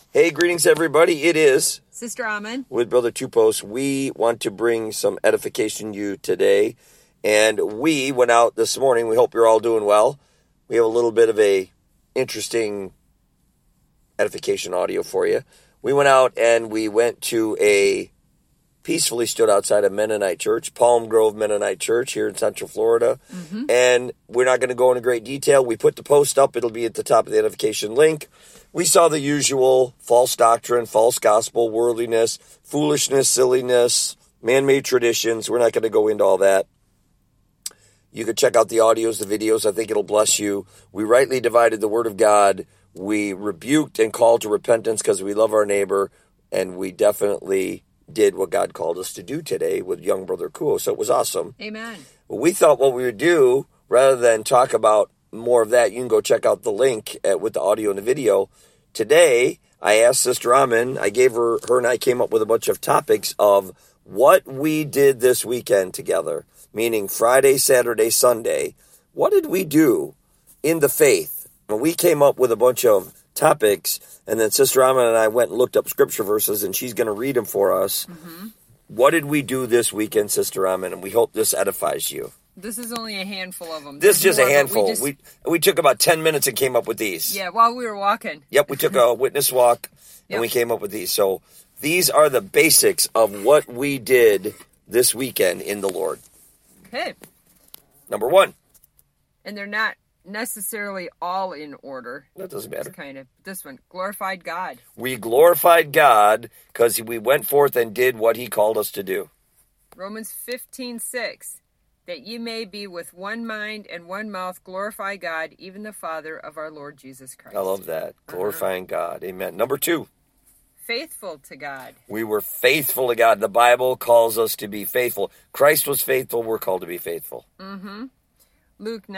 Hey, greetings, everybody. It is Sister Amen with Brother Two Posts. We want to bring some edification to you today. And we went out this morning. We hope you're all doing well. We have a little bit of a interesting edification audio for you. We went out and we went to peacefully stood outside a Mennonite church, Palm Grove Mennonite Church here in Central Florida. And we're not going to go into great detail. We put the post up. It'll be at the top of the edification link. We saw the usual false doctrine, false gospel, worldliness, foolishness, silliness, man-made traditions. We're not going to go into all that. You can check out the audios, the videos. I think it'll bless you. We rightly divided the word of God. We rebuked and called to repentance because we love our neighbor. And we definitely did what God called us to do today with young Brother Kuo. So it was awesome. Amen. But we thought what we would do, rather than talk about more of that, you can go check out the link with the audio and the video. Today, I asked Sister Amen, I gave her and I came up with a bunch of topics of what we did this weekend together, meaning Friday, Saturday, Sunday. What did we do in the faith? And we came up with a bunch of topics, and then Sister Amen and I went and looked up scripture verses, and she's going to read them for us. What did we do this weekend, Sister Amen? And we hope this edifies you. This is only a handful of them. This is just a handful. We took about 10 minutes and came up with these. Yeah, while we were walking. Yep, we took a witness walk, and we came up with these. So these are the basics of what we did this weekend in the Lord. Okay. Number one. And they're not necessarily all in order. That doesn't matter. It's kind of this one, glorified God. We glorified God because we went forth and did what he called us to do. Romans 15:6, that ye may be with one mind and one mouth glorify God, even the Father of our Lord Jesus Christ. I love that. Glorifying God. Amen. Number two. Faithful to God. We were faithful to God. The Bible calls us to be faithful. Christ was faithful. We're called to be faithful. Luke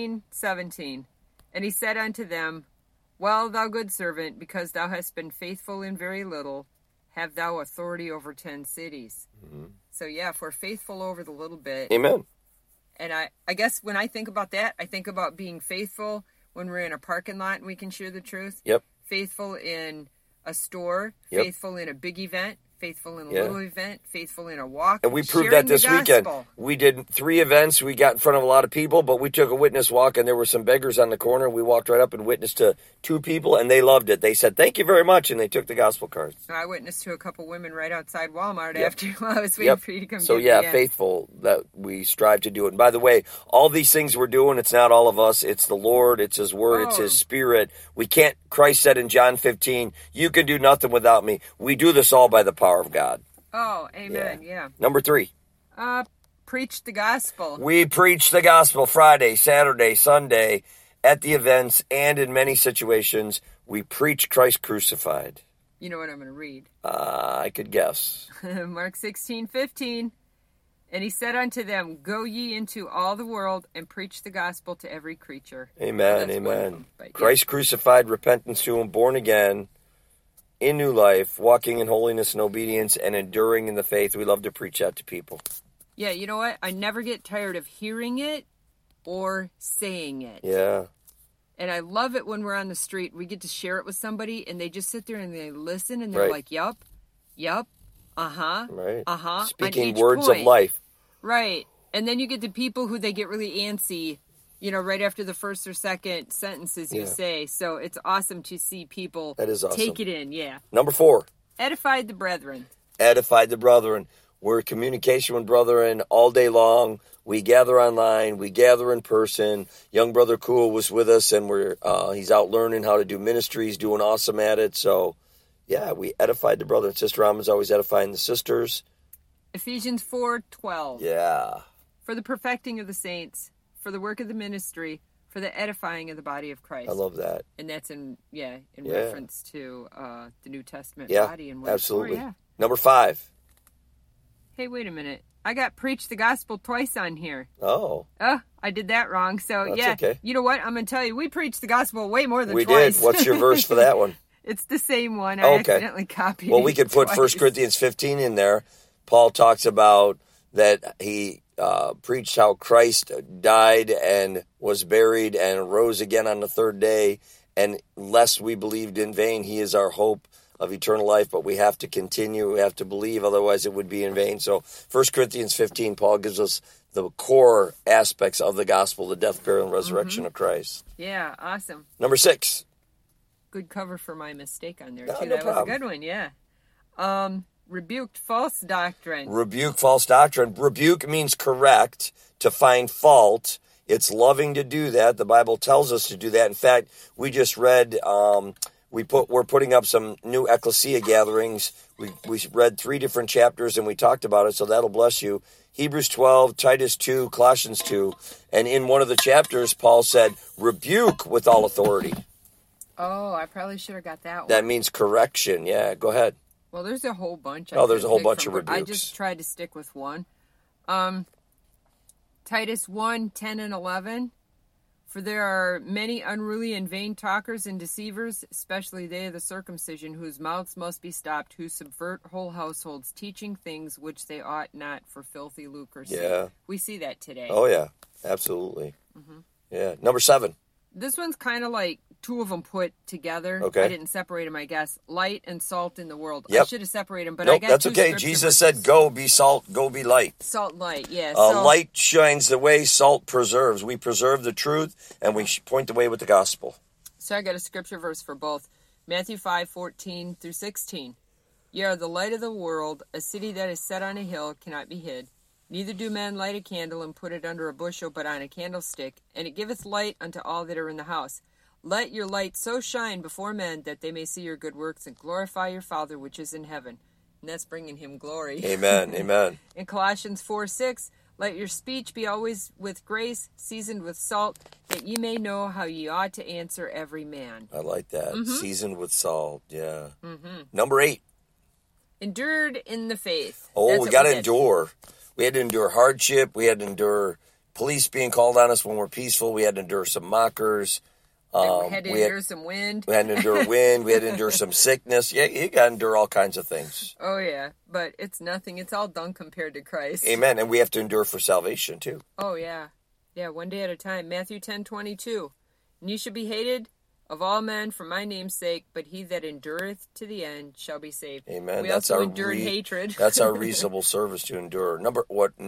19:17, and he said unto them, well, thou good servant, because thou hast been faithful in very little, have thou authority over 10 cities. So yeah, if we're faithful over the little bit. Amen. And I guess when I think about that, I think about being faithful when we're in a parking lot and we can share the truth. Yep. Faithful in a store. Yep. Faithful in a big event. Faithful in a little event. Faithful in a walk. And we proved that this weekend. We did 3 events. We got in front of a lot of people, but we took a witness walk, and there were some beggars on the corner. We walked right up and witnessed to 2 people, and they loved it. They said, thank you very much, and they took the gospel cards. I witnessed to a couple women right outside Walmart after I was waiting for you to come. So faithful that we strive to do it. And by the way, all these things we're doing, it's not all of us. It's the Lord. It's his word. It's his spirit. We can't, Christ said in John 15, you can do nothing without me. We do this all by the power of God. Oh, amen, yeah. Number 3. Preach the gospel. We preach the gospel Friday, Saturday, Sunday, at the events, and in many situations, we preach Christ crucified. You know what I'm going to read? I could guess. Mark 16:15. And he said unto them, go ye into all the world and preach the gospel to every creature. Amen, amen. Christ crucified, repentance to him, born again, in new life, walking in holiness and obedience, and enduring in the faith. We love to preach that to people. Yeah, you know what? I never get tired of hearing it or saying it. Yeah. And I love it when we're on the street. We get to share it with somebody, and they just sit there and they listen, and they're like, yup, uh-huh, right. Uh-huh. Speaking words of life. Right. And then you get the people who they get really antsy, right after the first or second sentences you say. So it's awesome to see people take it in, Number 4. Edified the brethren. Edified the brethren. We're in communication with brethren all day long. We gather online. We gather in person. Young Brother Kuo was with us, and he's out learning how to do ministry. He's doing awesome at it. So, we edified the brethren. Sister Amen's always edifying the sisters. Ephesians 4:12. Yeah. For the perfecting of the saints, for the work of the ministry, for the edifying of the body of Christ. I love that. And that's in reference to the New Testament body. And absolutely. Number 5. Hey, wait a minute. I got preach the gospel twice on here. Oh. I did that wrong. So, That's okay. You know what? I'm going to tell you, we preached the gospel way more than twice. We did. What's your verse for that one? It's the same one. I accidentally copied it. Well, we could put 1 Corinthians 15 in there. Paul talks about that he preached how Christ died and was buried and rose again on the 3rd day, And lest we believed in vain, he is our hope of eternal life, but we have to continue, we have to believe, otherwise it would be in vain. So 1 Corinthians 15, Paul gives us the core aspects of the gospel, the death, burial, and resurrection of Christ. Yeah, awesome. Number 6. Good cover for my mistake on there, No, too. no That problem. was a good one, yeah. Rebuked false doctrine. Rebuke false doctrine. Rebuke means correct, to find fault. It's loving to do that. The Bible tells us to do that. In fact, we just read, we're putting up some new ecclesia gatherings. We read 3 different chapters and we talked about it, so that'll bless you. Hebrews 12, Titus 2, Colossians 2. And in one of the chapters, Paul said, rebuke with all authority. Oh, I probably should have got that one. That means correction. Yeah, go ahead. Well, there's a whole bunch. Oh, there's a whole bunch from, of but I rebukes. just tried to stick with one. Titus 1, 10 and 11. For there are many unruly and vain talkers and deceivers, especially they of the circumcision, whose mouths must be stopped, who subvert whole households, teaching things which they ought not, for filthy lucre's sake. Yeah. We see that today. Oh, yeah, absolutely. Yeah. Number 7. This one's kind of like 2 of them put together. Okay. I didn't separate them, I guess. Light and salt in the world. Yep. I should have separated them, but I Nope, got that's 2 okay. scripture Jesus verses. said, go be salt, go be light. Salt and light, yeah. So, Light shines the way, salt preserves. We preserve the truth, and we point the way with the gospel. So I got a scripture verse for both. Matthew 5, 14 through 16. Ye are the light of the world. A city that is set on a hill cannot be hid. Neither do men light a candle and put it under a bushel, but on a candlestick, and it giveth light unto all that are in the house. Let your light so shine before men that they may see your good works and glorify your Father which is in heaven. And that's bringing him glory. Amen, amen. In Colossians 4, 6, let your speech be always with grace, seasoned with salt, that ye may know how ye ought to answer every man. I like that. Seasoned with salt, yeah. Number 8. Endured in the faith. Oh, That's we what got to did. endure. We had to endure hardship. We had to endure police being called on us when we're peaceful. We had to endure some mockers. And we had to endure some wind. We had to endure wind. We had to endure some sickness. Yeah, you got to endure all kinds of things. Oh, yeah. But it's nothing. It's all done compared to Christ. Amen. And we have to endure for salvation, too. Oh, yeah. Yeah, one day at a time. Matthew 10:22. And ye shall be hated of all men for my name's sake, but he that endureth to the end shall be saved. Amen. We That's also our endured hatred. That's our reasonable service to endure. Number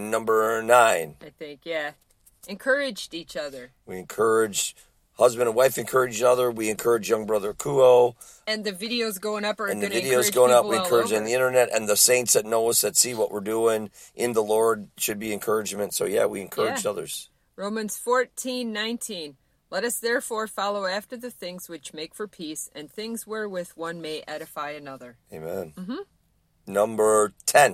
9. I think, yeah. Encouraged each other. We encourage husband and wife, encourage each other. We encourage young brother Kuo. And the videos going up are And going the to videos encourage going up, people we all encourage over. on the internet, and the saints that know us, that see what we're doing in the Lord, should be encouragement. So yeah, we encourage others. Romans 14:19. Let us therefore follow after the things which make for peace, and things wherewith one may edify another. Amen. Number 10.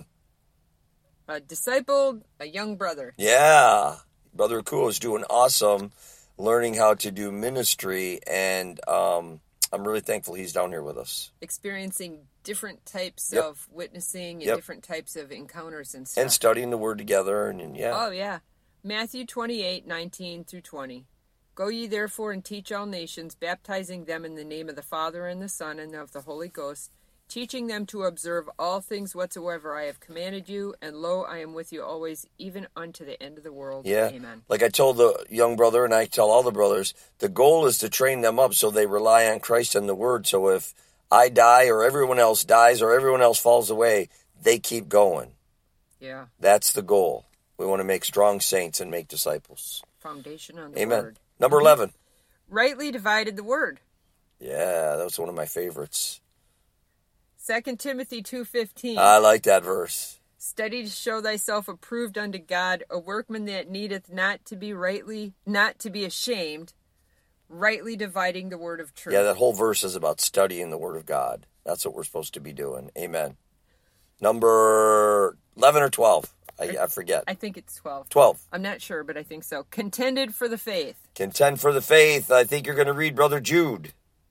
Discipled a young brother. Yeah. Brother Kuo is doing awesome, learning how to do ministry, and I'm really thankful he's down here with us. Experiencing different types Yep. of witnessing and Yep. different types of encounters and stuff. And studying the Word together, and yeah. Oh, yeah. Matthew 28:19 through 20. Go ye therefore and teach all nations, baptizing them in the name of the Father and the Son and of the Holy Ghost, teaching them to observe all things whatsoever I have commanded you, and lo, I am with you always, even unto the end of the world. Yeah. Amen. Like I told the young brother, and I tell all the brothers, the goal is to train them up so they rely on Christ and the Word. So if I die or everyone else dies or everyone else falls away, they keep going. Yeah. That's the goal. We want to make strong saints and make disciples. Foundation on the Amen. Word. Number 11. Rightly divided the Word. Yeah, that was one of my favorites. 2 Timothy 2:15. I like that verse. Study to show thyself approved unto God, a workman that needeth not to be ashamed, rightly dividing the word of truth. Yeah, that whole verse is about studying the Word of God. That's what we're supposed to be doing. Amen. Number 11 or 12. I forget. I think it's 12. 12. I'm not sure, but I think so. Contended for the faith. Contend for the faith. I think you're going to read Brother Jude.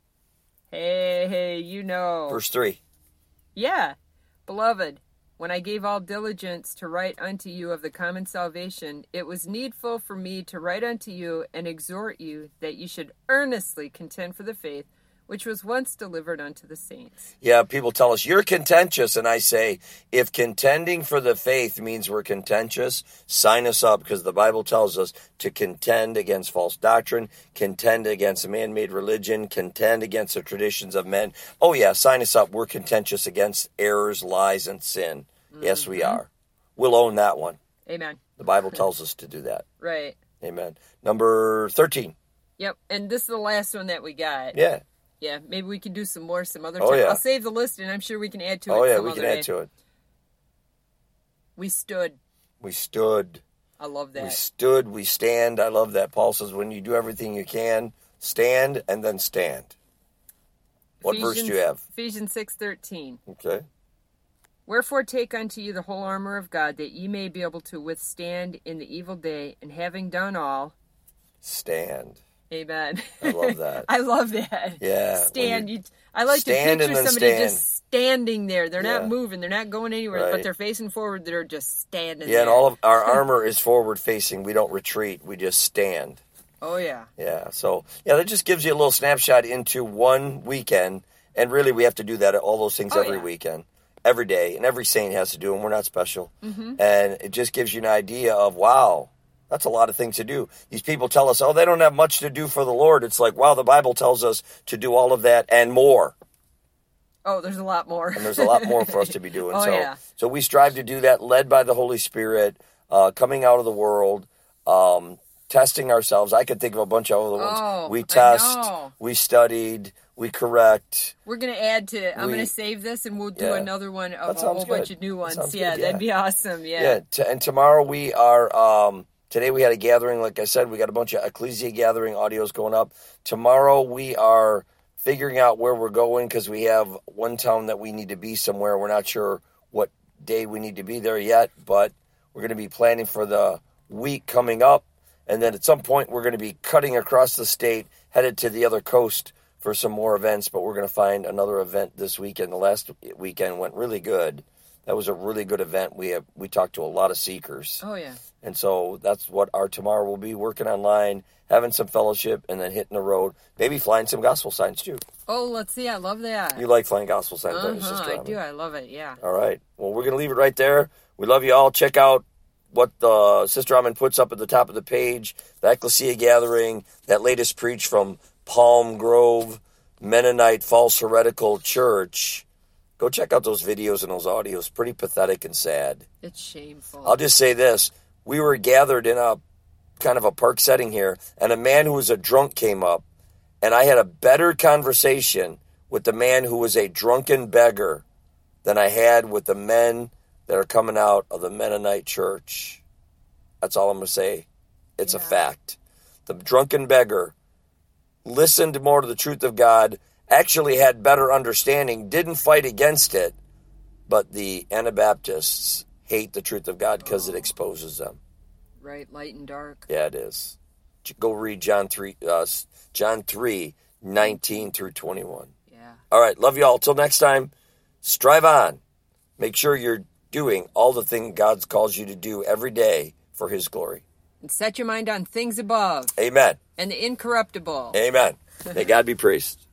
Hey, you know. Verse 3. Yeah. Beloved, when I gave all diligence to write unto you of the common salvation, it was needful for me to write unto you and exhort you that you should earnestly contend for the faith which was once delivered unto the saints. Yeah, people tell us, you're contentious. And I say, if contending for the faith means we're contentious, sign us up, because the Bible tells us to contend against false doctrine, contend against man-made religion, contend against the traditions of men. Oh, yeah, sign us up. We're contentious against errors, lies, and sin. Mm-hmm. Yes, we are. We'll own that one. Amen. The Bible tells us to do that. Right. Amen. Number 13. Yep, and this is the last one that we got. Yeah. Yeah, maybe we can do some more some other Oh, time. yeah. I'll save the list, and I'm sure we can add to it. Oh, yeah, some we other can day. add to it. We stood. We stood. I love that. We stood. We stand. I love that. Paul says, when you do everything you can, stand and then stand. What verse do you have? Ephesians 6:13. Okay. Wherefore take unto you the whole armor of God, that ye may be able to withstand in the evil day, and having done all, stand. Amen. I love that. I love that. Yeah. Stand. I like to stand picture and then somebody stand. just standing there. They're Yeah. not moving. They're not going anywhere, Right. but they're facing forward. They're just standing Yeah, there. and all of our armor is forward facing. We don't retreat. We just stand. Oh, yeah. Yeah. So, yeah, that just gives you a little snapshot into one weekend. And really, we have to do that, all those things every weekend, every day. And every saint has to do them. We're not special. Mm-hmm. And it just gives you an idea of, wow, that's a lot of things to do. These people tell us, oh, they don't have much to do for the Lord. It's like, wow, the Bible tells us to do all of that and more. Oh, there's a lot more. And there's a lot more for us to be doing. Oh, So we strive to do that, led by the Holy Spirit, coming out of the world, testing ourselves. I could think of a bunch of other ones. Oh, We test, I know. we studied, we correct. We're going to add to, I'm going to save this, and we'll do another one of That a whole sounds bunch good. of new That ones. sounds Yeah, good, that'd be awesome. Yeah. And tomorrow we are, today we had a gathering. Like I said, we got a bunch of Ecclesia gathering audios going up. Tomorrow we are figuring out where we're going, because we have one town that we need to be somewhere. We're not sure what day we need to be there yet, but we're going to be planning for the week coming up. And then at some point, we're going to be cutting across the state, headed to the other coast for some more events. But we're going to find another event this weekend. The last weekend went really good. That was a really good event. We talked to a lot of seekers. Oh, yeah. And so that's what our tomorrow will be, working online, having some fellowship, and then hitting the road. Maybe flying some gospel signs, too. Oh, let's see. I love that. You like flying gospel signs, don't you, Sister I Emma? do. I love it. Yeah. All right. Well, we're going to leave it right there. We love you all. Check out what the Sister Amon puts up at the top of the page, the Ecclesia Gathering, that latest preach from Palm Grove Mennonite False Heretical Church. Go check out those videos and those audios. Pretty pathetic and sad. It's shameful. I'll just say this. We were gathered in a kind of a park setting here, and a man who was a drunk came up, and I had a better conversation with the man who was a drunken beggar than I had with the men that are coming out of the Mennonite church. That's all I'm going to say. It's a fact. The drunken beggar listened more to the truth of God, actually had better understanding, didn't fight against it, but the Anabaptists hate the truth of God because it exposes them. Right, light and dark. Yeah, it is. Go read John 3, 19 through 21. Yeah. All right, love you all. Till next time, strive on. Make sure you're doing all the things God calls you to do every day for His glory. And set your mind on things above. Amen. And the incorruptible. Amen. May God be praised.